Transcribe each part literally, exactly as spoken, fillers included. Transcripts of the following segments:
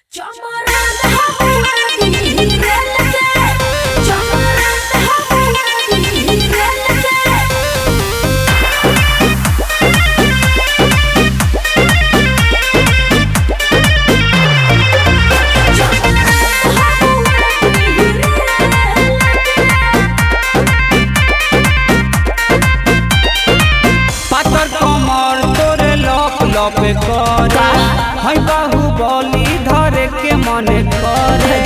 पे करे है बाहुबली धरे के मन करे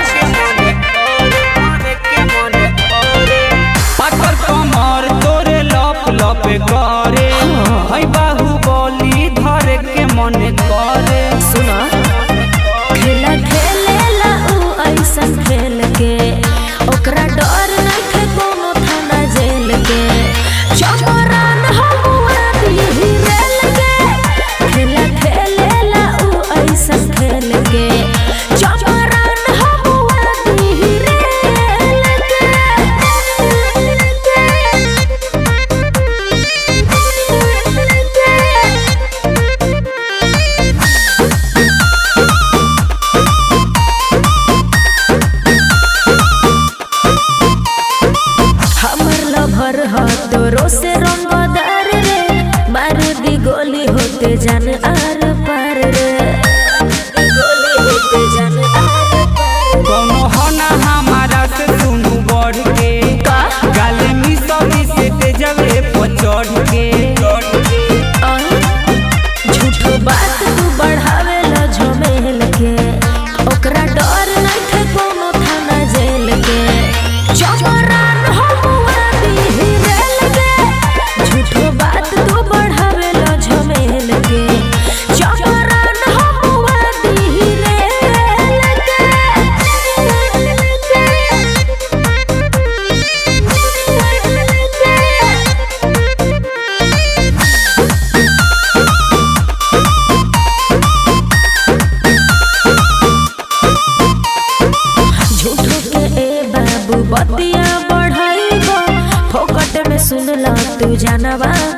पाथर कमर तोरे लप लप करे है बाहुबली धरे के मन करे। सुना खेला खेलेला उ ऐसन खेल के ओकरा डर नइखे कोनो थाना जेल के चमरान हमुआ दिही रेल के खेला खेलेला उ ऐसन खेल के चमरान हमुआ दिही रेल के। हमर लभर ह तोरो से रंगदार रे मार दी गोली होते जान आर पार रे गोली होते जान आर पार। कोनो होना हमारा से सुनू बढ़ के गाले में सभी से तेजवे पर चढ़ के झूठो बात तू बढ़ावे ला झमेल के ओकरा डर नइखे कोनो थाना जेल के चमरान हमुआ दिही रेल के झूठो बात तू बढ़ावे ला झमेल के चमरान हमुआ दिही रेल के। झूठो के ए बाबू बतिया बढ़ाइबो फोकट में सुनला तू जानवा